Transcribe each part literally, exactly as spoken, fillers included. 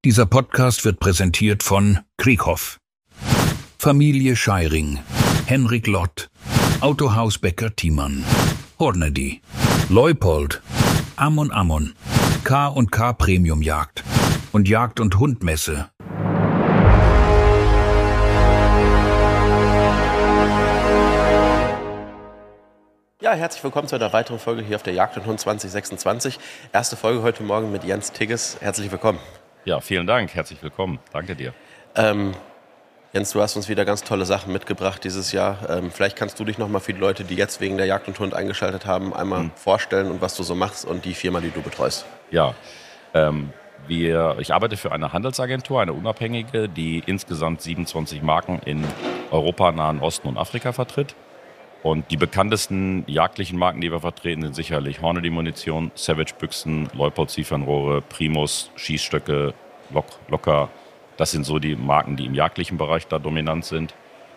Dieser Podcast wird präsentiert von Krieghoff, Familie Scheiring, Henrik Lott, Autohaus Becker Thiemann, Hornady, Leupold, Ammon Ammon, K und K Premium Jagd und Jagd- und Hundmesse. Ja, herzlich willkommen zu einer weiteren Folge hier auf der Jagd und Hund zwanzig sechsundzwanzig. Erste Folge heute Morgen mit Jens Tigges. Herzlich willkommen. Ja, vielen Dank. Herzlich willkommen. Danke dir. Ähm, Jens, du hast uns wieder ganz tolle Sachen mitgebracht dieses Jahr. Ähm, vielleicht kannst du dich noch mal für die Leute, die jetzt wegen der Jagd und Hund eingeschaltet haben, einmal hm. vorstellen und was du so machst und die Firma, die du betreust. Ja, ähm, wir, ich arbeite für eine Handelsagentur, eine unabhängige, die insgesamt siebenundzwanzig Marken in Europa, Nahen Osten und Afrika vertritt. Und die bekanntesten jagdlichen Marken, die wir vertreten, sind sicherlich Hornady Munition, Savage Büchsen, Leupold Ziefernrohre, Primus, Schießstöcke, Lock, Locker. Das sind so die Marken, die im jagdlichen Bereich da dominant sind.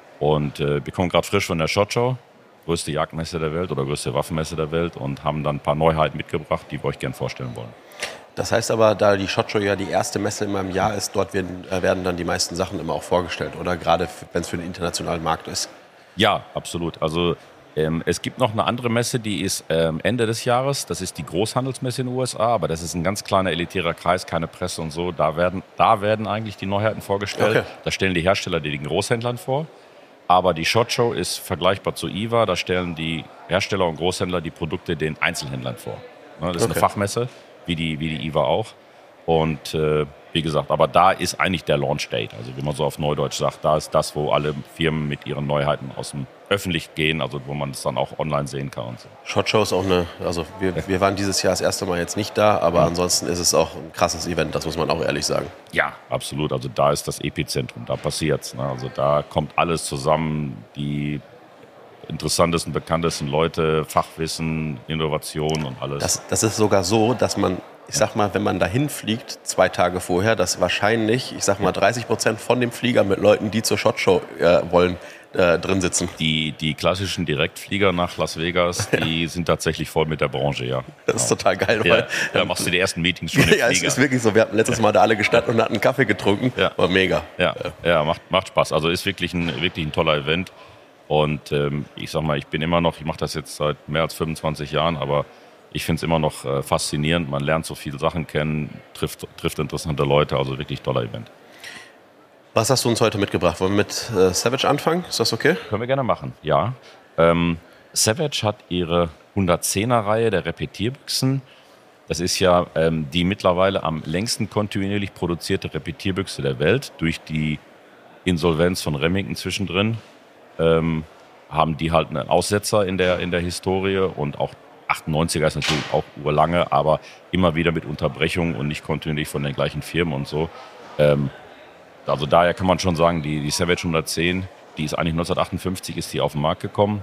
Und äh, wir kommen gerade frisch von der SHOT Show, größte Jagdmesse der Welt oder größte Waffenmesse der Welt, und haben dann ein paar Neuheiten mitgebracht, die wir euch gerne vorstellen wollen. Das heißt aber, da die SHOT Show ja die erste Messe in meinem Jahr ist, dort werden, äh, werden dann die meisten Sachen immer auch vorgestellt, oder gerade wenn es für den internationalen Markt ist? Ja, absolut. Also ähm, es gibt noch eine andere Messe, die ist ähm, Ende des Jahres. Das ist die Großhandelsmesse in den U S A, aber das ist ein ganz kleiner elitärer Kreis, keine Presse und so. Da werden, da werden eigentlich die Neuheiten vorgestellt. Okay. Da stellen die Hersteller die den Großhändlern vor. Aber die SHOT Show ist vergleichbar zu I W A. Da stellen die Hersteller und Großhändler die Produkte den Einzelhändlern vor. Das ist okay. Eine Fachmesse, wie die, wie die I W A auch. Und äh, wie gesagt, aber da ist eigentlich der Launch Date, also wie man so auf Neudeutsch sagt, da ist das, wo alle Firmen mit ihren Neuheiten aus dem öffentlich gehen, also wo man es dann auch online sehen kann und so. SHOT Show ist auch eine, also wir, wir waren dieses Jahr das erste Mal jetzt nicht da, aber mhm. ansonsten ist es auch ein krasses Event, das muss man auch ehrlich sagen. Ja, absolut, also da ist das Epizentrum, da passiert's, ne? Also da kommt alles zusammen, die interessantesten, bekanntesten Leute, Fachwissen, Innovation und alles. Das, das ist sogar so, dass man, ich sag mal, wenn man dahin fliegt, zwei Tage vorher, dass wahrscheinlich, ich sag mal, dreißig Prozent von dem Flieger mit Leuten, die zur SHOT Show äh, wollen, äh, drin sitzen. Die, die klassischen Direktflieger nach Las Vegas, die sind tatsächlich voll mit der Branche, ja. Das ist total geil. Ja, weil, da machst du die ersten Meetings schon im ja, Flieger. Es ist wirklich so. Wir hatten letztes Mal da alle gestanden und hatten einen Kaffee getrunken. Ja. War mega. Ja, ja macht, macht Spaß. Also ist wirklich ein, wirklich ein toller Event. Und ähm, ich sag mal, ich bin immer noch, ich mache das jetzt seit mehr als fünfundzwanzig Jahren, aber ich finde es immer noch äh, faszinierend. Man lernt so viele Sachen kennen, trifft, trifft interessante Leute, also wirklich toller Event. Was hast du uns heute mitgebracht? Wollen wir mit äh, Savage anfangen? Ist das okay? Können wir gerne machen, ja. Ähm, Savage hat ihre hundertzehner-Reihe der Repetierbüchsen. Das ist ja ähm, die mittlerweile am längsten kontinuierlich produzierte Repetierbüchse der Welt. Durch die Insolvenz von Remington zwischendrin ähm, haben die halt einen Aussetzer in der, in der Historie, und auch achtundneunziger ist natürlich auch urlange, aber immer wieder mit Unterbrechungen und nicht kontinuierlich von den gleichen Firmen und so. Ähm, also daher kann man schon sagen, die, die Savage hundertzehn, die ist eigentlich neunzehnhundertachtundfünfzig ist die auf den Markt gekommen,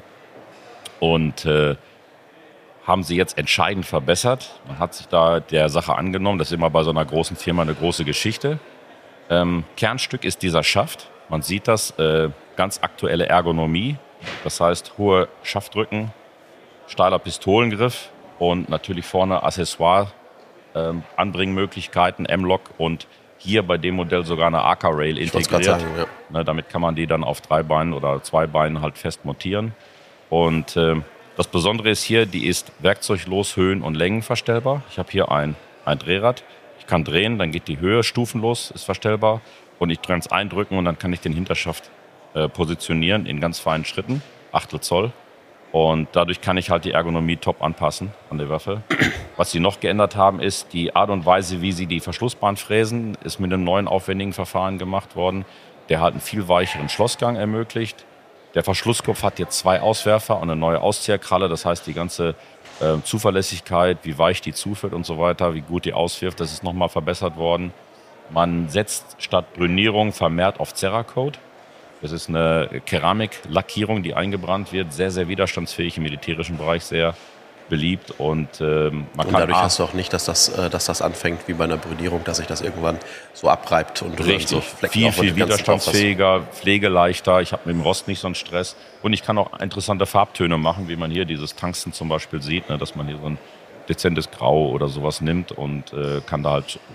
und äh, haben sie jetzt entscheidend verbessert. Man hat sich da der Sache angenommen. Das ist immer bei so einer großen Firma eine große Geschichte. Ähm, Kernstück ist dieser Schaft. Man sieht das, äh, ganz aktuelle Ergonomie. Das heißt, hohe Schaftrücken, steiler Pistolengriff und natürlich vorne Accessoire, ähm, Anbringmöglichkeiten, M-Lock, und hier bei dem Modell sogar eine Arca-Rail integriert. Sagen, ja. Ne, damit kann man die dann auf drei Beinen oder zwei Beinen halt fest montieren. Und äh, das Besondere ist hier, die ist werkzeuglos höhen- und längenverstellbar. Ich habe hier ein, ein Drehrad. Ich kann drehen, dann geht die Höhe stufenlos, ist verstellbar. Und ich kann es eindrücken und dann kann ich den Hinterschaft äh, positionieren in ganz feinen Schritten, Achtel Zoll. Und dadurch kann ich halt die Ergonomie top anpassen an der Waffe. Was sie noch geändert haben, ist die Art und Weise, wie sie die Verschlussbahn fräsen, ist mit einem neuen aufwendigen Verfahren gemacht worden, der halt einen viel weicheren Schlossgang ermöglicht. Der Verschlusskopf hat jetzt zwei Auswerfer und eine neue Auszieherkralle. Das heißt, die ganze äh, Zuverlässigkeit, wie weich die zuführt und so weiter, wie gut die auswirft, das ist nochmal verbessert worden. Man setzt statt Brünierung vermehrt auf Cerakote. Das ist eine Keramiklackierung, die eingebrannt wird, sehr, sehr widerstandsfähig, im militärischen Bereich sehr beliebt. Und, ähm, man und kann dadurch hast du auch nicht, dass das, äh, dass das anfängt wie bei einer Brünierung, dass sich das irgendwann so abreibt und du richtig, so Flecken viel, auf, viel widerstandsfähiger, pflegeleichter. Ich habe mit dem Rost nicht so einen Stress. Und ich kann auch interessante Farbtöne machen, wie man hier dieses Tungsten zum Beispiel sieht, ne, dass man hier so ein dezentes Grau oder sowas nimmt und äh, kann da halt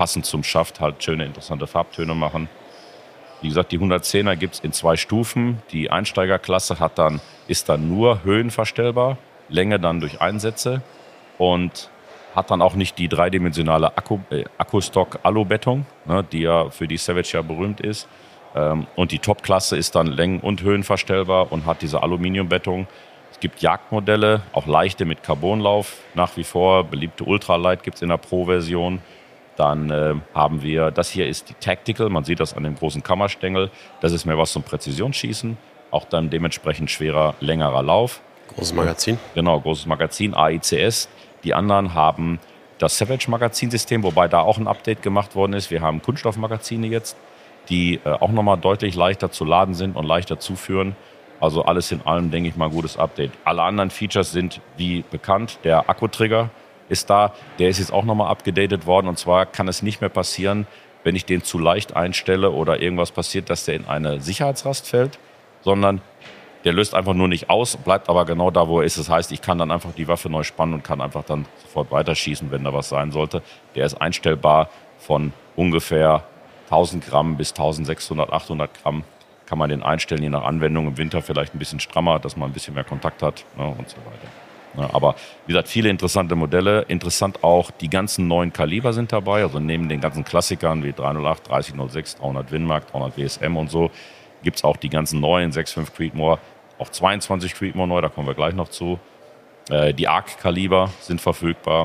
passend zum Schaft halt schöne, interessante Farbtöne machen. Wie gesagt, die hundertzehner gibt es in zwei Stufen. Die Einsteigerklasse hat dann, ist dann nur höhenverstellbar, Länge dann durch Einsätze und hat dann auch nicht die dreidimensionale Akku, äh, Akkustock-Alu-Bettung, ne, die ja für die Savage ja berühmt ist. Ähm, und die Top-Klasse ist dann längen- und höhenverstellbar und hat diese Aluminiumbettung. Es gibt Jagdmodelle, auch leichte mit Carbonlauf nach wie vor. Beliebte Ultralight gibt es in der Pro-Version. Dann äh, haben wir, das hier ist die Tactical, man sieht das an dem großen Kammerstängel. Das ist mehr was zum Präzisionsschießen, auch dann dementsprechend schwerer, längerer Lauf. Großes Magazin. Genau, großes Magazin, A I C S. Die anderen haben das Savage-Magazinsystem, wobei da auch ein Update gemacht worden ist. Wir haben Kunststoffmagazine jetzt, die äh, auch nochmal deutlich leichter zu laden sind und leichter zuführen. Also alles in allem, denke ich mal, ein gutes Update. Alle anderen Features sind wie bekannt. Der Akkutrigger ist da. Der ist jetzt auch nochmal abgedatet worden. Und zwar kann es nicht mehr passieren, wenn ich den zu leicht einstelle oder irgendwas passiert, dass der in eine Sicherheitsrast fällt, sondern der löst einfach nur nicht aus, bleibt aber genau da, wo er ist. Das heißt, ich kann dann einfach die Waffe neu spannen und kann einfach dann sofort weiterschießen, wenn da was sein sollte. Der ist einstellbar von ungefähr tausend Gramm bis eintausendsechshundert, achthundert Gramm. Kann man den einstellen, je nach Anwendung. Im Winter vielleicht ein bisschen strammer, dass man ein bisschen mehr Kontakt hat, ne, und so weiter. Ja, aber wie gesagt, viele interessante Modelle. Interessant auch, die ganzen neuen Kaliber sind dabei. Also neben den ganzen Klassikern wie dreihundertacht, dreißig null sechs, dreihundert Winmark, dreihundert W S M und so, gibt es auch die ganzen neuen sechs Komma fünf Creedmoor, auch zweiundzwanzig Creedmoor neu, da kommen wir gleich noch zu. Äh, die Arc-Kaliber sind verfügbar.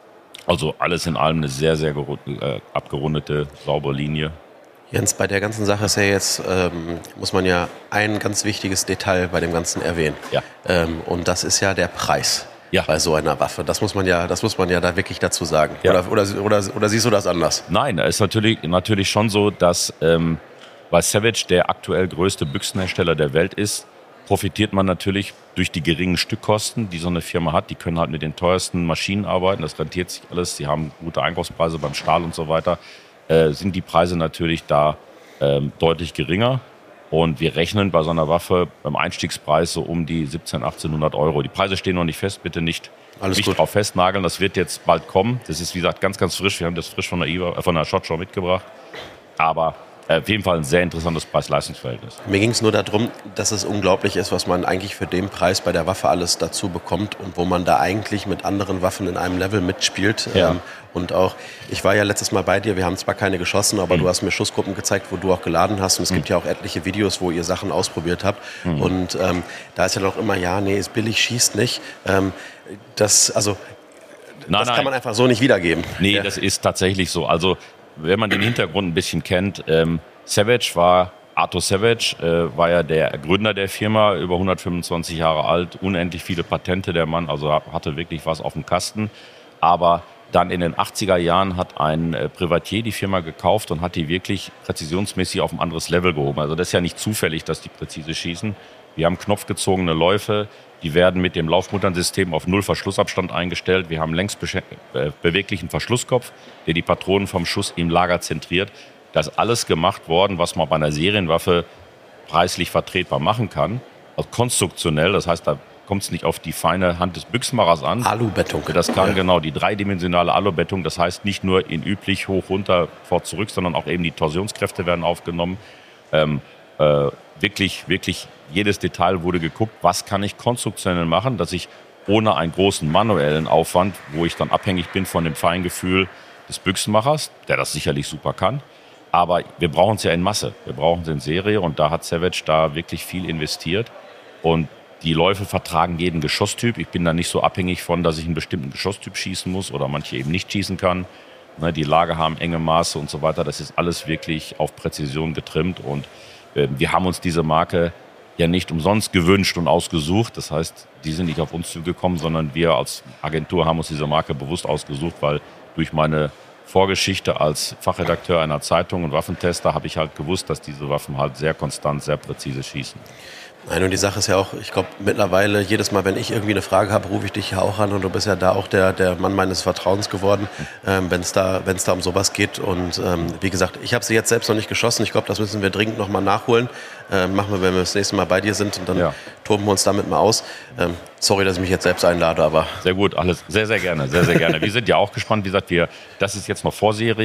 Also alles in allem eine sehr, sehr äh, abgerundete, saubere Linie. Jens, bei der ganzen Sache ist ja jetzt, ähm, muss man ja ein ganz wichtiges Detail bei dem Ganzen erwähnen. Ja. Ähm, und das ist ja der Preis. Ja. Bei so einer Waffe. Das muss man ja, das muss man ja da wirklich dazu sagen. Ja. Oder, oder, oder, oder siehst du das anders? Nein, es ist natürlich, natürlich schon so, dass ähm, weil Savage der aktuell größte Büchsenhersteller der Welt ist, profitiert man natürlich durch die geringen Stückkosten, die so eine Firma hat. Die können halt mit den teuersten Maschinen arbeiten, das rentiert sich alles. Sie haben gute Einkaufspreise beim Stahl und so weiter. Äh, sind die Preise natürlich da ähm, deutlich geringer. Und wir rechnen bei so einer Waffe beim Einstiegspreis so um die siebzehnhundert, achtzehnhundert Euro. Die Preise stehen noch nicht fest, bitte nicht, nicht drauf festnageln. Das wird jetzt bald kommen. Das ist, wie gesagt, ganz, ganz frisch. Wir haben das frisch von der, I W A, von der SHOT Show mitgebracht. Aber auf jeden Fall ein sehr interessantes Preis-Leistungs-Verhältnis. Mir ging es nur darum, dass es unglaublich ist, was man eigentlich für den Preis bei der Waffe alles dazu bekommt und wo man da eigentlich mit anderen Waffen in einem Level mitspielt. Ja. Ähm, und auch, ich war ja letztes Mal bei dir, wir haben zwar keine geschossen, aber mhm. du hast mir Schussgruppen gezeigt, wo du auch geladen hast. Und es mhm. gibt ja auch etliche Videos, wo ihr Sachen ausprobiert habt. Mhm. Und ähm, da ist ja noch immer, ja, nee, ist billig, schießt nicht. Ähm, das, also, nein, das nein. kann man einfach so nicht wiedergeben. Nee, ja. Das ist tatsächlich so. Also, wenn man den Hintergrund ein bisschen kennt, ähm, Savage war, Arthur Savage äh, war ja der Gründer der Firma, über hundertfünfundzwanzig Jahre alt, unendlich viele Patente, der Mann, also hatte wirklich was auf dem Kasten. Aber dann in den achtziger Jahren hat ein äh, Privatier die Firma gekauft und hat die wirklich präzisionsmäßig auf ein anderes Level gehoben. Also das ist ja nicht zufällig, dass die präzise schießen. Wir haben knopfgezogene Läufe, die werden mit dem Laufmutternsystem auf null Verschlussabstand eingestellt. Wir haben längs äh, beweglichen Verschlusskopf, der die Patronen vom Schuss im Lager zentriert. Das ist alles gemacht worden, was man bei einer Serienwaffe preislich vertretbar machen kann. Also konstruktionell, das heißt, da kommt es nicht auf die feine Hand des Büchsenmachers an. Alubettung. Das kann ja. genau die dreidimensionale Alubettung. Das heißt nicht nur in üblich hoch, runter, fort, zurück, sondern auch eben die Torsionskräfte werden aufgenommen. Ähm, äh, wirklich, wirklich jedes Detail wurde geguckt, was kann ich konstruktionell machen, dass ich ohne einen großen manuellen Aufwand, wo ich dann abhängig bin von dem Feingefühl des Büchsenmachers, der das sicherlich super kann. Aber wir brauchen es ja in Masse, wir brauchen es in Serie und da hat Savage da wirklich viel investiert und die Läufe vertragen jeden Geschosstyp. Ich bin da nicht so abhängig von, dass ich einen bestimmten Geschosstyp schießen muss oder manche eben nicht schießen kann. Ne, die Lager haben enge Maße und so weiter. Das ist alles wirklich auf Präzision getrimmt und äh, wir haben uns diese Marke ja nicht umsonst gewünscht und ausgesucht. Das heißt, die sind nicht auf uns zugekommen, sondern wir als Agentur haben uns diese Marke bewusst ausgesucht, weil durch meine Vorgeschichte als Fachredakteur einer Zeitung und Waffentester habe ich halt gewusst, dass diese Waffen halt sehr konstant, sehr präzise schießen. Nein, und die Sache ist ja auch, ich glaube mittlerweile, jedes Mal, wenn ich irgendwie eine Frage habe, rufe ich dich ja auch an und du bist ja da auch der, der Mann meines Vertrauens geworden, ähm, wenn es da, wenn es da um sowas geht. Und ähm, wie gesagt, ich habe sie jetzt selbst noch nicht geschossen. Ich glaube, das müssen wir dringend nochmal nachholen. Ähm, machen wir, wenn wir das nächste Mal bei dir sind und dann ja. toben wir uns damit mal aus. Ähm, sorry, dass ich mich jetzt selbst einlade, aber... Sehr gut, alles sehr, sehr gerne, sehr, sehr gerne. Wir sind ja auch gespannt. Wie gesagt, wir, das ist jetzt noch Vorserie.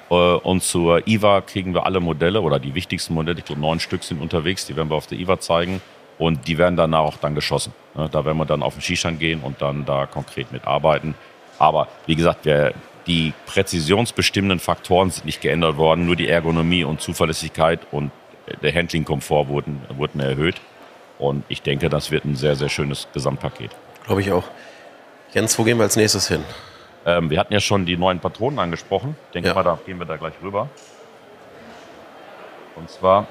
Und zur I W A kriegen wir alle Modelle oder die wichtigsten Modelle, ich glaube neun Stück sind unterwegs, die werden wir auf der I W A zeigen und die werden danach auch dann geschossen. Da werden wir dann auf den Schießstand gehen und dann da konkret mitarbeiten. Aber wie gesagt, wir, die präzisionsbestimmenden Faktoren sind nicht geändert worden, nur die Ergonomie und Zuverlässigkeit und der Handling-Komfort wurden, wurden erhöht. Und ich denke, das wird ein sehr, sehr schönes Gesamtpaket. Glaube ich auch. Jens, wo gehen wir als nächstes hin? Ähm, wir hatten ja schon die neuen Patronen angesprochen. Ich denke ja. mal, da gehen wir da gleich rüber. Und zwar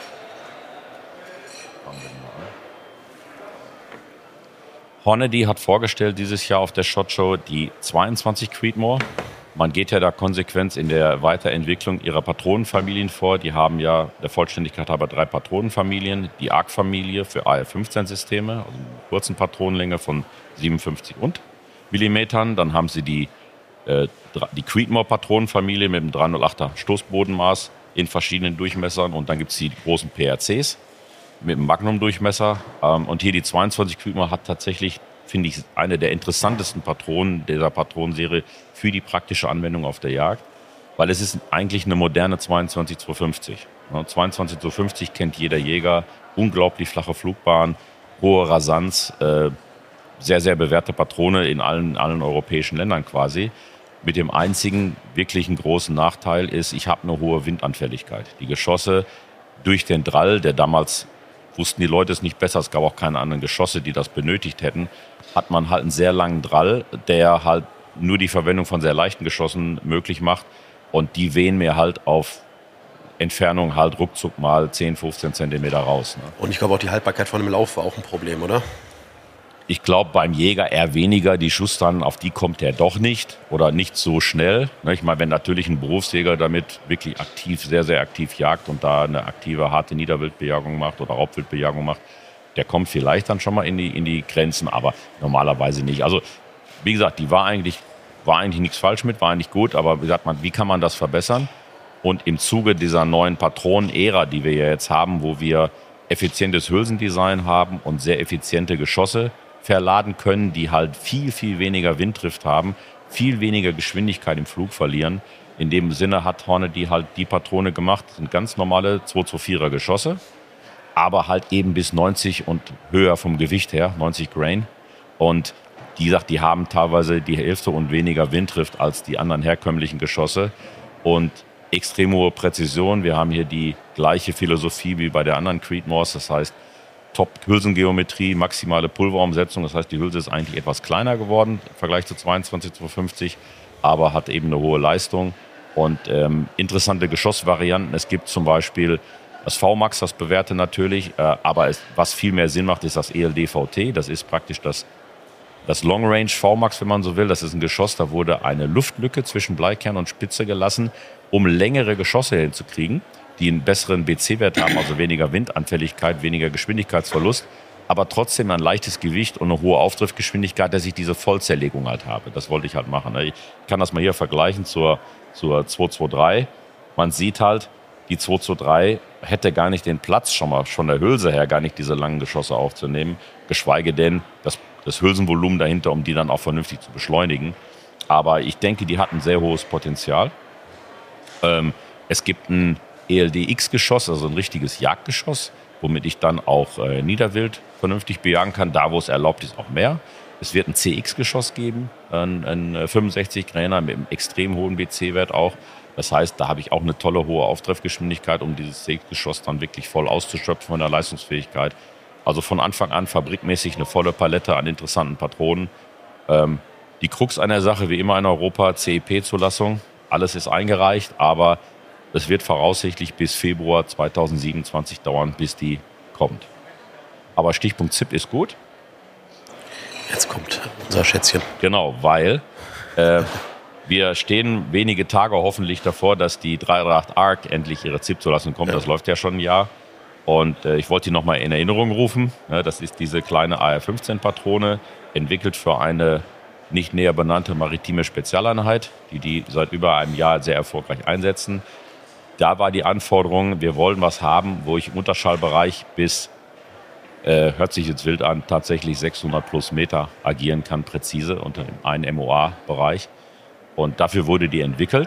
Hornady hat vorgestellt dieses Jahr auf der SHOT Show die zweiundzwanzig Creedmoor. Man geht ja da konsequent in der Weiterentwicklung ihrer Patronenfamilien vor. Die haben ja der Vollständigkeit halber drei Patronenfamilien. Die A R C-Familie für A R fünfzehn Systeme, also eine kurzen Patronenlänge von siebenundfünfzig und Millimetern. Dann haben sie die, äh, die Creedmoor-Patronenfamilie mit dem dreihundertachter Stoßbodenmaß in verschiedenen Durchmessern. Und dann gibt es die großen P R Cs mit dem Magnum-Durchmesser. Ähm, und hier die zweiundzwanzig Creedmoor hat tatsächlich, finde ich, eine der interessantesten Patronen dieser Patronenserie für die praktische Anwendung auf der Jagd. Weil es ist eigentlich eine moderne zweiundzwanzig zweihundertfünfzig. Ja, zweiundzwanzig zweihundertfünfzig kennt jeder Jäger. Unglaublich flache Flugbahn, hohe Rasanz, äh, sehr, sehr bewährte Patrone in allen, allen europäischen Ländern quasi. Mit dem einzigen wirklichen großen Nachteil ist, ich habe eine hohe Windanfälligkeit. Die Geschosse durch den Drall, der damals, wussten die Leute es nicht besser, es gab auch keine anderen Geschosse, die das benötigt hätten, hat man halt einen sehr langen Drall, der halt nur die Verwendung von sehr leichten Geschossen möglich macht. Und die wehen mir halt auf Entfernung halt ruckzuck mal zehn, fünfzehn Zentimeter raus. Ne? Und ich glaube auch die Haltbarkeit von dem Lauf war auch ein Problem, oder? Ich glaube beim Jäger eher weniger. Die Schustern, auf die kommt er doch nicht oder nicht so schnell. Ich meine, wenn natürlich ein Berufsjäger damit wirklich aktiv, sehr, sehr aktiv jagt und da eine aktive, harte Niederwildbejagung macht oder Raubwildbejagung macht, der kommt vielleicht dann schon mal in die, in die Grenzen, aber normalerweise nicht. Also wie gesagt, die war eigentlich, war eigentlich nichts falsch mit, war eigentlich gut, aber wie sagt man, wie kann man das verbessern? Und im Zuge dieser neuen Patronen-Ära, die wir ja jetzt haben, wo wir effizientes Hülsendesign haben und sehr effiziente Geschosse verladen können, die halt viel, viel weniger Winddrift haben, viel weniger Geschwindigkeit im Flug verlieren. In dem Sinne hat Hornady halt die Patrone gemacht, das sind ganz normale zwei zwei vierer Geschosse, aber halt eben bis neunzig und höher vom Gewicht her, neunzig Grain. Und die sagt, die haben teilweise die Hälfte und weniger Winddrift als die anderen herkömmlichen Geschosse und extrem hohe Präzision. Wir haben hier die gleiche Philosophie wie bei der anderen Creedmoors, das heißt Top-Hülsengeometrie, maximale Pulverumsetzung. Das heißt, die Hülse ist eigentlich etwas kleiner geworden im Vergleich zu zweiundzwanzig zweihundertfünfzig, aber hat eben eine hohe Leistung und ähm, interessante Geschossvarianten. Es gibt zum Beispiel das V MAX, das bewährte natürlich, äh, aber es, was viel mehr Sinn macht, ist das E L D V T. Das ist praktisch das, das Long Range V MAX, wenn man so will. Das ist ein Geschoss, da wurde eine Luftlücke zwischen Bleikern und Spitze gelassen, um längere Geschosse hinzukriegen, die einen besseren B C-Wert haben, also weniger Windanfälligkeit, weniger Geschwindigkeitsverlust, aber trotzdem ein leichtes Gewicht und eine hohe Auftrittgeschwindigkeit, dass ich diese Vollzerlegung halt habe. Das wollte ich halt machen. Ich kann das mal hier vergleichen zur, zur zwei zwei drei. Man sieht halt, die zwei zwei drei hätte gar nicht den Platz, schon mal von der Hülse her, gar nicht diese langen Geschosse aufzunehmen, geschweige denn das, das Hülsenvolumen dahinter, um die dann auch vernünftig zu beschleunigen. Aber ich denke, die hat ein sehr hohes Potenzial. Ähm, es gibt ein E L D X-Geschoss, also ein richtiges Jagdgeschoss, womit ich dann auch äh, Niederwild vernünftig bejagen kann, da wo es erlaubt ist, auch mehr. Es wird ein C X-Geschoss geben, ein, ein fünfundsechzig Grainer mit einem extrem hohen B C-Wert auch. Das heißt, da habe ich auch eine tolle hohe Auftreffgeschwindigkeit, um dieses C X-Geschoss dann wirklich voll auszuschöpfen von der Leistungsfähigkeit. Also von Anfang an fabrikmäßig eine volle Palette an interessanten Patronen. Ähm, die Krux an der Sache, wie immer in Europa, C E P-Zulassung. Alles ist eingereicht, aber es wird voraussichtlich bis Februar zweitausendsiebenundzwanzig dauern, bis die kommt. Aber Stichpunkt Z I P ist gut. Jetzt kommt unser Schätzchen. Genau, weil äh, wir stehen wenige Tage hoffentlich davor, dass die drei drei acht Arc endlich ihre Z I P-Zulassung kommt. Ja. Das läuft ja schon ein Jahr. Und äh, ich wollte die nochmal in Erinnerung rufen. Ja, das ist diese kleine A R fünfzehn-Patrone, entwickelt für eine nicht näher benannte maritime Spezialeinheit, die die seit über einem Jahr sehr erfolgreich einsetzen. Da war die Anforderung, wir wollen was haben, wo ich im Unterschallbereich bis, äh, hört sich jetzt wild an, tatsächlich sechshundert plus Meter agieren kann, präzise unter dem einen M O A-Bereich. Und dafür wurde die entwickelt.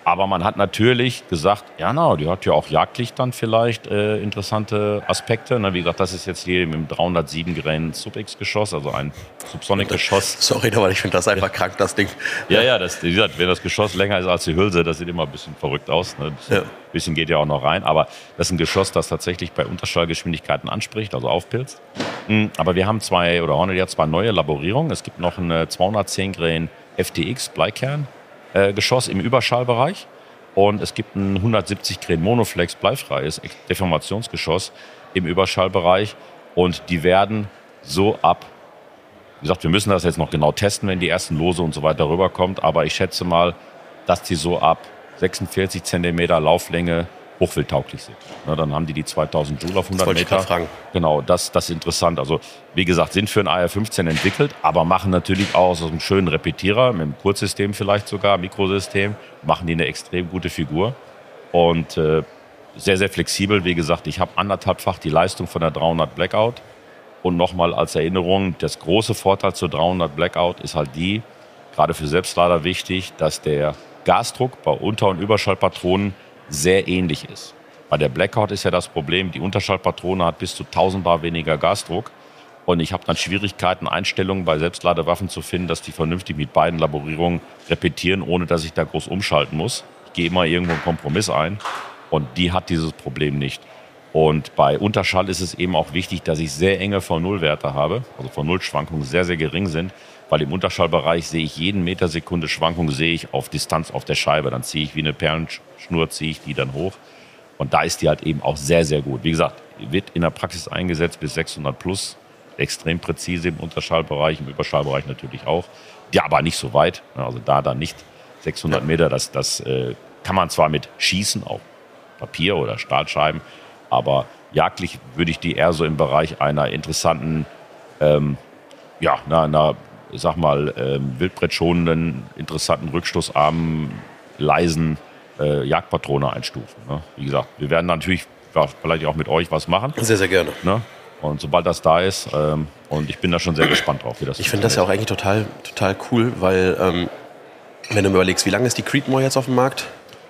Aber man hat natürlich gesagt, ja, na, die hat ja auch jagdlich dann vielleicht äh, interessante Aspekte. Na, wie gesagt, das ist jetzt hier mit dem dreihundertsieben Grain Sub-X-Geschoss, also ein Subsonic-Geschoss. Sorry, aber ich finde das einfach ja. krank, das Ding. Ja, ja, das, wie gesagt, wenn das Geschoss länger ist als die Hülse, das sieht immer ein bisschen verrückt aus. Ne? Ein bisschen, ja. bisschen geht ja auch noch rein. Aber das ist ein Geschoss, das tatsächlich bei Unterschallgeschwindigkeiten anspricht, also aufpilzt. Aber wir haben zwei, oder Hornady hat zwei neue Laborierungen. Es gibt noch ein zweihundertzehn Grain F T X Bleikern. Geschoss im Überschallbereich und es gibt ein hundertsiebzig Grain Monoflex bleifreies Deformationsgeschoss im Überschallbereich und die werden so ab, wie gesagt, wir müssen das jetzt noch genau testen, wenn die ersten Lose und so weiter rüberkommt, aber ich schätze mal, dass die so ab sechsundvierzig Zentimeter Lauflänge hochwildtauglich sind. Na, dann haben die die zweitausend Joule auf hundert das Meter. Ich fragen. Genau, das, das ist interessant. Also wie gesagt, sind für ein A R fünfzehn entwickelt, aber machen natürlich auch aus einem schönen Repetierer, mit einem Kurzsystem vielleicht sogar, Mikrosystem, machen die eine extrem gute Figur und äh, sehr, sehr flexibel. Wie gesagt, ich habe anderthalbfach die Leistung von der dreihundert Blackout und nochmal als Erinnerung, das große Vorteil zur dreihundert Blackout ist halt die, gerade für Selbstlader wichtig, dass der Gasdruck bei Unter- und Überschallpatronen sehr ähnlich ist. Bei der Blackout ist ja das Problem, die Unterschallpatrone hat bis zu tausend Bar weniger Gasdruck und ich habe dann Schwierigkeiten, Einstellungen bei Selbstladewaffen zu finden, dass die vernünftig mit beiden Laborierungen repetieren, ohne dass ich da groß umschalten muss. Ich gehe immer irgendwo einen Kompromiss ein und die hat dieses Problem nicht. Und bei Unterschall ist es eben auch wichtig, dass ich sehr enge V null Werte habe, also V null Schwankungen sehr, sehr gering sind, weil im Unterschallbereich sehe ich jeden Metersekunde Schwankung sehe ich auf Distanz auf der Scheibe. Dann ziehe ich wie eine Perlenschnur, ziehe ich die dann hoch. Und da ist die halt eben auch sehr, sehr gut. Wie gesagt, wird in der Praxis eingesetzt bis sechshundert plus, extrem präzise im Unterschallbereich, im Überschallbereich natürlich auch. Ja, aber nicht so weit, also da dann nicht sechshundert Meter, das, das äh, kann man zwar mit Schießen auf Papier oder Stahlscheiben, aber jagdlich würde ich die eher so im Bereich einer interessanten, ähm, ja, einer, einer ich sag mal, ähm, wildbrettschonenden, interessanten, rückstoßarmen, leisen äh, Jagdpatrone einstufen. Ne? Wie gesagt, wir werden natürlich vielleicht auch mit euch was machen. Sehr, sehr gerne. Ne? Und sobald das da ist, ähm, und ich bin da schon sehr gespannt drauf, wie das Ich finde das ja auch eigentlich total, total cool, weil, ähm, wenn du mir überlegst, wie lange ist die Creedmoor jetzt auf dem Markt?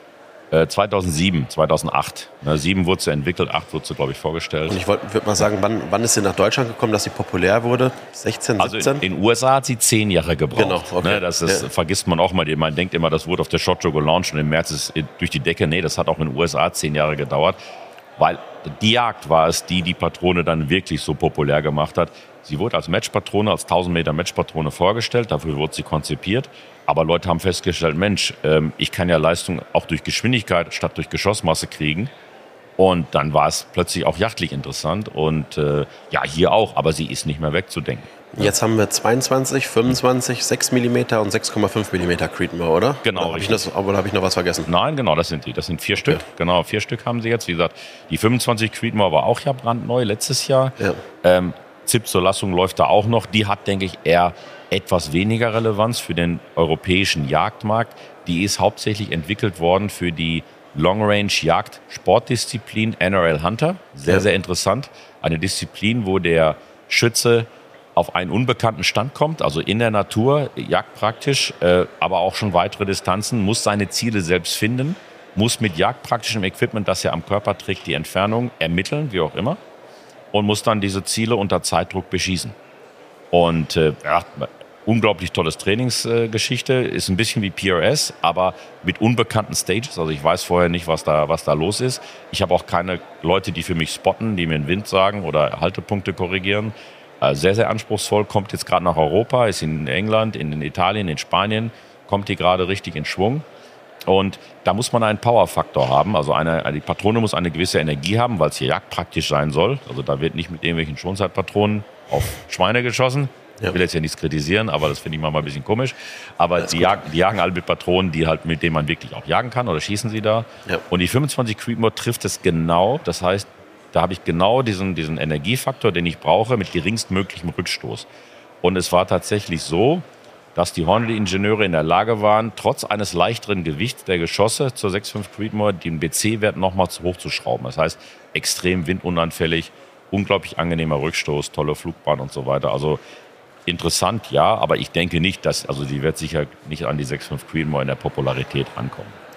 Äh, zweitausendsieben, zweitausendacht. Ne, sieben wurde sie entwickelt, acht wurde sie, glaube ich, vorgestellt. Und ich würde mal sagen, wann, wann ist sie nach Deutschland gekommen, dass sie populär wurde? sechzehn, siebzehn? Also in den U S A hat sie zehn Jahre gebraucht. Genau, okay. Ne, das ist, ja. vergisst man auch mal. Man denkt immer, das wurde auf der SHOT Show gelauncht und im März ist es durch die Decke. Nee, das hat auch in den U S A zehn Jahre gedauert. Weil die Jagd war es, die die Patrone dann wirklich so populär gemacht hat. Sie wurde als Matchpatrone, als tausend Meter Matchpatrone vorgestellt. Dafür wurde sie konzipiert. Aber Leute haben festgestellt, Mensch, ähm, ich kann ja Leistung auch durch Geschwindigkeit statt durch Geschossmasse kriegen. Und dann war es plötzlich auch jagdlich interessant. Und äh, ja, hier auch. Aber sie ist nicht mehr wegzudenken. Jetzt haben wir zweiundzwanzig, fünfundzwanzig, sechs Millimeter und sechs Komma fünf Millimeter Creedmoor, oder? Genau. Oder habe ich, das, oder hab ich noch was vergessen? Nein, genau, das sind die. Das sind vier Stück. Okay. Genau, vier Stück haben sie jetzt. Wie gesagt, die fünfundzwanzig Creedmoor war auch ja brandneu letztes Jahr. Ja. Ähm, Z I P-Zulassung läuft da auch noch. Die hat, denke ich, eher etwas weniger Relevanz für den europäischen Jagdmarkt. Die ist hauptsächlich entwickelt worden für die Long-Range-Jagd-Sportdisziplin N R L Hunter. Sehr, ja. sehr interessant. Eine Disziplin, wo der Schütze auf einen unbekannten Stand kommt, also in der Natur, jagdpraktisch, äh, aber auch schon weitere Distanzen, muss seine Ziele selbst finden, muss mit jagdpraktischem Equipment, das er am Körper trägt, die Entfernung ermitteln, wie auch immer, und muss dann diese Ziele unter Zeitdruck beschießen. Und äh, ja, unglaublich tolles Trainingsgeschichte, äh, ist ein bisschen wie P R S, aber mit unbekannten Stages, also ich weiß vorher nicht, was da, was da los ist. Ich habe auch keine Leute, die für mich spotten, die mir den Wind sagen oder Haltepunkte korrigieren. Sehr, sehr anspruchsvoll, kommt jetzt gerade nach Europa, ist in England, in Italien, in Spanien, kommt die gerade richtig in Schwung. Und da muss man einen Powerfaktor haben, also eine, die Patrone muss eine gewisse Energie haben, weil es hier jagdpraktisch sein soll. Also da wird nicht mit irgendwelchen Schonzeitpatronen auf Schweine geschossen. Ja. Ich will jetzt ja nichts kritisieren, aber das finde ich manchmal ein bisschen komisch. Aber die jagen, die jagen alle mit Patronen, die halt, mit denen man wirklich auch jagen kann, oder schießen sie da. Ja. Und die fünfundzwanzig Creedmoor trifft es genau, das heißt, da habe ich genau diesen, diesen Energiefaktor, den ich brauche, mit geringstmöglichem Rückstoß. Und es war tatsächlich so, dass die Hornady-Ingenieure in der Lage waren, trotz eines leichteren Gewichts der Geschosse zur sechs Komma fünf Creedmoor den B C-Wert nochmals hochzuschrauben. Das heißt, extrem windunanfällig, unglaublich angenehmer Rückstoß, tolle Flugbahn und so weiter. Also interessant, ja, aber ich denke nicht, dass, also die wird sicher nicht an die sechs Komma fünf Creedmoor in der Popularität ankommen.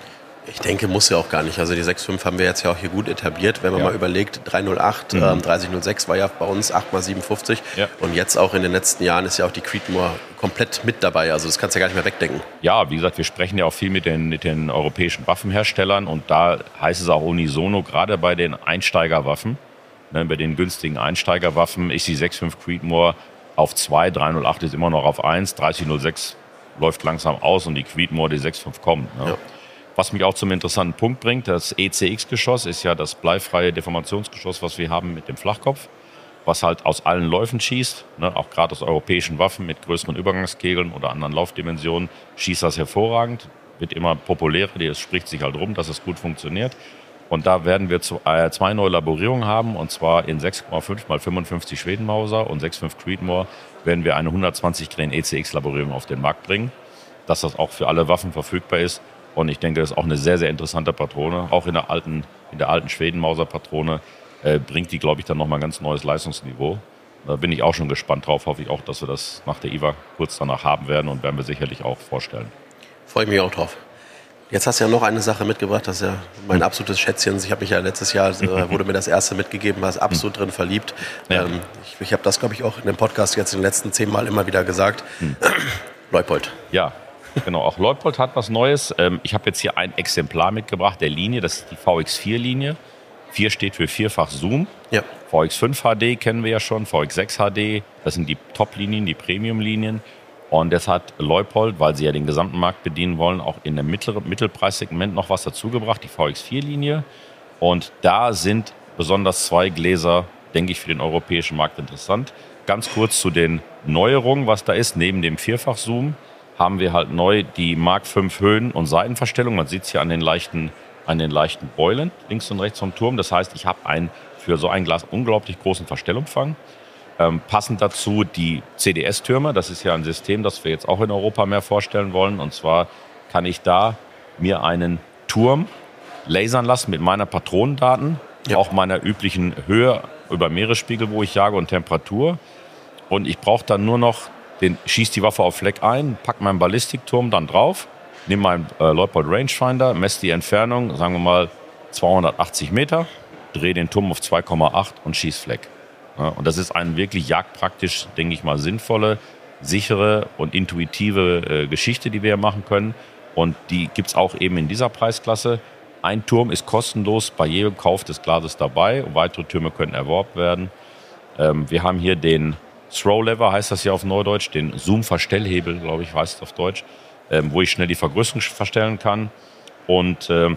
Ich denke, muss ja auch gar nicht. Also die sechs Komma fünf haben wir jetzt ja auch hier gut etabliert. Wenn man ja. mal überlegt, drei null acht, mhm. ähm, dreißig null sechs war ja bei uns acht mal siebenundfünfzig. Ja. Und jetzt auch in den letzten Jahren ist ja auch die Creedmoor komplett mit dabei. Also das kannst du ja gar nicht mehr wegdenken. Ja, wie gesagt, wir sprechen ja auch viel mit den, mit den europäischen Waffenherstellern. Und da heißt es auch unisono, gerade bei den Einsteigerwaffen, ne, bei den günstigen Einsteigerwaffen, ist die sechs Komma fünf Creedmoor auf zwei, drei null acht ist immer noch auf eins, dreißig null sechs läuft langsam aus und die Creedmoor, die sechs Komma fünf kommt. Ne? Ja. Was mich auch zum interessanten Punkt bringt, das E C X-Geschoss ist ja das bleifreie Deformationsgeschoss, was wir haben mit dem Flachkopf, was halt aus allen Läufen schießt, ne, auch gerade aus europäischen Waffen mit größeren Übergangskegeln oder anderen Laufdimensionen, schießt das hervorragend, wird immer populärer, es spricht sich halt rum, dass es gut funktioniert. Und da werden wir zwei neue Laborierungen haben, und zwar in sechs Komma fünf mal fünfundfünfzig Schwedenmauser und sechs Komma fünf Creedmoor werden wir eine hundertzwanzig Grain E C X-Laborierung auf den Markt bringen, dass das auch für alle Waffen verfügbar ist. Und ich denke, das ist auch eine sehr, sehr interessante Patrone. Auch in der alten, in der alten Schwedenmauser-Patrone äh, bringt die, glaube ich, dann nochmal ein ganz neues Leistungsniveau. Da bin ich auch schon gespannt drauf. Hoffe ich auch, dass wir das nach der I W A kurz danach haben werden und werden wir sicherlich auch vorstellen. Freue ich mich auch drauf. Jetzt hast du ja noch eine Sache mitgebracht, das ist ja mein absolutes Schätzchen. Ich habe mich ja letztes Jahr, äh, wurde mir das erste mitgegeben, war absolut drin verliebt. Ja. Ähm, ich ich habe das, glaube ich, auch in dem Podcast jetzt in den letzten zehn Mal immer wieder gesagt. Hm. Leupold. Ja. Genau, auch Leupold hat was Neues. Ich habe jetzt hier ein Exemplar mitgebracht der Linie, das ist die V X vier Linie. vier steht für vierfach Zoom. Ja. V X fünf H D kennen wir ja schon, V X sechs H D, das sind die Top-Linien, die Premium-Linien. Und jetzt hat Leupold, weil sie ja den gesamten Markt bedienen wollen, auch in dem mittleren Mittelpreissegment noch was dazugebracht, die V X vier Linie. Und da sind besonders zwei Gläser, denke ich, für den europäischen Markt interessant. Ganz kurz zu den Neuerungen, was da ist, neben dem vierfach Zoom haben wir halt neu die Mark fünf Höhen- und Seitenverstellung. Man sieht es hier an den leichten, an den leichten Beulen links und rechts vom Turm. Das heißt, ich habe einen, für so ein Glas unglaublich großen Verstellumfang. Ähm, passend dazu die C D S-Türme. Das ist ja ein System, das wir jetzt auch in Europa mehr vorstellen wollen. Und zwar kann ich da mir einen Turm lasern lassen mit meiner Patronendaten, ja. auch meiner üblichen Höhe über Meeresspiegel, wo ich jage, und Temperatur. Und ich brauche dann nur noch Den schießt die Waffe auf Fleck ein, pack meinen Ballistikturm dann drauf, nehme meinen äh, Leupold Rangefinder, messe die Entfernung, sagen wir mal zweihundertachtzig Meter, drehe den Turm auf zwei Komma acht und schieß Fleck. Ja, und das ist eine wirklich jagdpraktisch, denke ich mal, sinnvolle, sichere und intuitive äh, Geschichte, die wir hier machen können. Und die gibt es auch eben in dieser Preisklasse. Ein Turm ist kostenlos bei jedem Kauf des Glases dabei und weitere Türme können erworben werden. Ähm, wir haben hier den Throw Lever, heißt das ja auf Neudeutsch, den Zoom-Verstellhebel, glaube ich, heißt es auf Deutsch, ähm, wo ich schnell die Vergrößerung verstellen kann. Und ähm,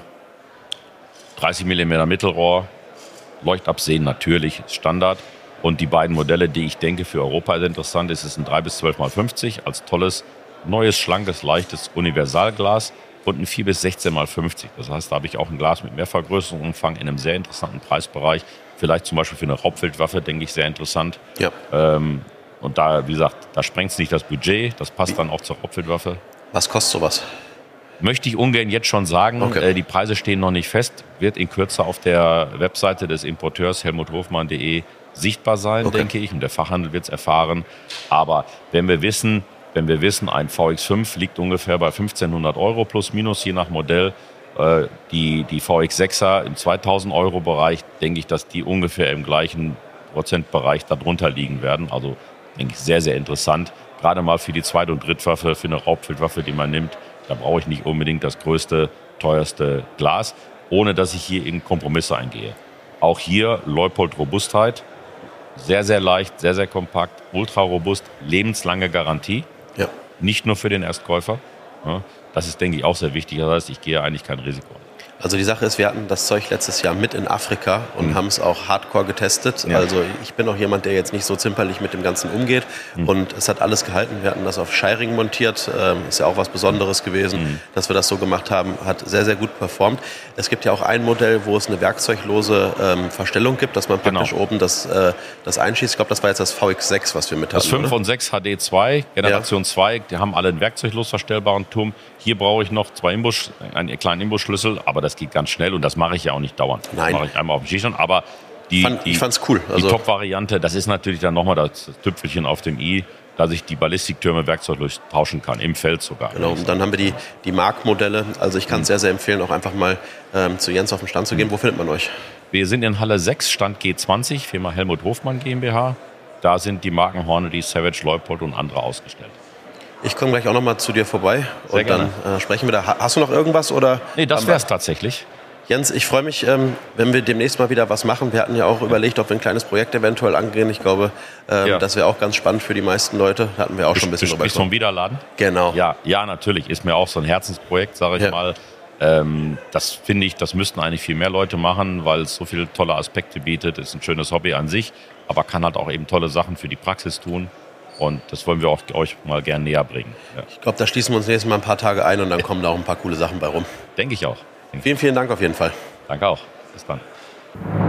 dreißig Millimeter Mittelrohr, Leuchtabsehen natürlich, ist Standard. Und die beiden Modelle, die ich denke für Europa sehr interessant ist, ist ein drei bis zwölf mal fünfzig als tolles, neues, schlankes, leichtes Universalglas und ein vier bis sechzehn mal fünfzig. Das heißt, da habe ich auch ein Glas mit mehr Vergrößerungsumfang in einem sehr interessanten Preisbereich. Vielleicht zum Beispiel für eine Raubwildwaffe, denke ich, sehr interessant. Ja. Ähm, und da, wie gesagt, da sprengt es nicht das Budget. Das passt dann auch zur Raubwildwaffe. Was kostet sowas? Möchte ich ungern jetzt schon sagen. Okay. Äh, die Preise stehen noch nicht fest. Wird in Kürze auf der Webseite des Importeurs helmut hofmann punkt de sichtbar sein, okay. denke ich. Und der Fachhandel wird es erfahren. Aber wenn wir wissen, wenn wir wissen, ein V X fünf liegt ungefähr bei fünfzehnhundert Euro plus minus, je nach Modell. Die, die V X sechser im zweitausend Euro Bereich, denke ich, dass die ungefähr im gleichen Prozentbereich darunter liegen werden. Also denke ich, sehr, sehr interessant. Gerade mal für die Zweit- und Drittwaffe, für eine Raubwildwaffe, die man nimmt, da brauche ich nicht unbedingt das größte, teuerste Glas, ohne dass ich hier in Kompromisse eingehe. Auch hier Leupold Robustheit, sehr, sehr leicht, sehr, sehr kompakt, ultra robust, lebenslange Garantie. Ja. Nicht nur für den Erstkäufer. Ja. Das ist, denke ich, auch sehr wichtig. Das heißt, ich gehe eigentlich kein Risiko. Also die Sache ist, wir hatten das Zeug letztes Jahr mit in Afrika und mhm. haben es auch hardcore getestet. Ja. Also ich bin auch jemand, der jetzt nicht so zimperlich mit dem Ganzen umgeht. Mhm. Und es hat alles gehalten. Wir hatten das auf Scheiring montiert. Ähm, ist ja auch was Besonderes gewesen, mhm. dass wir das so gemacht haben. Hat sehr, sehr gut performt. Es gibt ja auch ein Modell, wo es eine werkzeuglose ähm, Verstellung gibt, dass man praktisch genau. oben das, äh, das einschießt. Ich glaube, das war jetzt das V X sechs, was wir mit hatten. Das fünf und sechs H D zwei, Generation ja. zwei, die haben alle einen werkzeuglos verstellbaren Turm. Hier brauche ich noch zwei Imbus, einen kleinen Imbusschlüssel, aber das geht ganz schnell und das mache ich ja auch nicht dauernd. Nein. Das mache ich einmal auf dem Schießstand, aber die, Fand, die, ich fand's cool. Also die Top-Variante, das ist natürlich dann nochmal das Tüpfelchen auf dem i. dass ich die Ballistiktürme werkzeuglos tauschen kann, im Feld sogar. Genau, und dann haben wir die, die Marktmodelle. Also ich kann es sehr, sehr empfehlen, auch einfach mal ähm, zu Jens auf den Stand zu gehen. Wo findet man euch? Wir sind in Halle sechs, Stand G zwanzig, Firma Helmut Hofmann GmbH. Da sind die Marken Hornady, Savage, Leupold und andere ausgestellt. Ich komme gleich auch noch mal zu dir vorbei Sehr und gerne. dann äh, sprechen wir da. Hast du noch irgendwas? Oder Nee, das wäre es tatsächlich. Jens, ich freue mich, ähm, wenn wir demnächst mal wieder was machen. Wir hatten ja auch überlegt, ob wir ein kleines Projekt eventuell angehen. Ich glaube, ähm, Ja. das wäre auch ganz spannend für die meisten Leute. Da hatten wir auch schon ein bisschen drüber Bis vom Wiederladen? Genau. Ja, ja, natürlich. Ist mir auch so ein Herzensprojekt, sage ich Ja. mal. Ähm, das finde ich, das müssten eigentlich viel mehr Leute machen, weil es so viele tolle Aspekte bietet. Ist ein schönes Hobby an sich, aber kann halt auch eben tolle Sachen für die Praxis tun. Und das wollen wir auch euch mal gerne näher bringen. Ja. Ich glaube, da schließen wir uns nächstes Mal ein paar Tage ein und dann kommen da auch ein paar coole Sachen bei rum. Denke ich auch. Vielen, vielen Dank auf jeden Fall. Danke auch. Bis dann.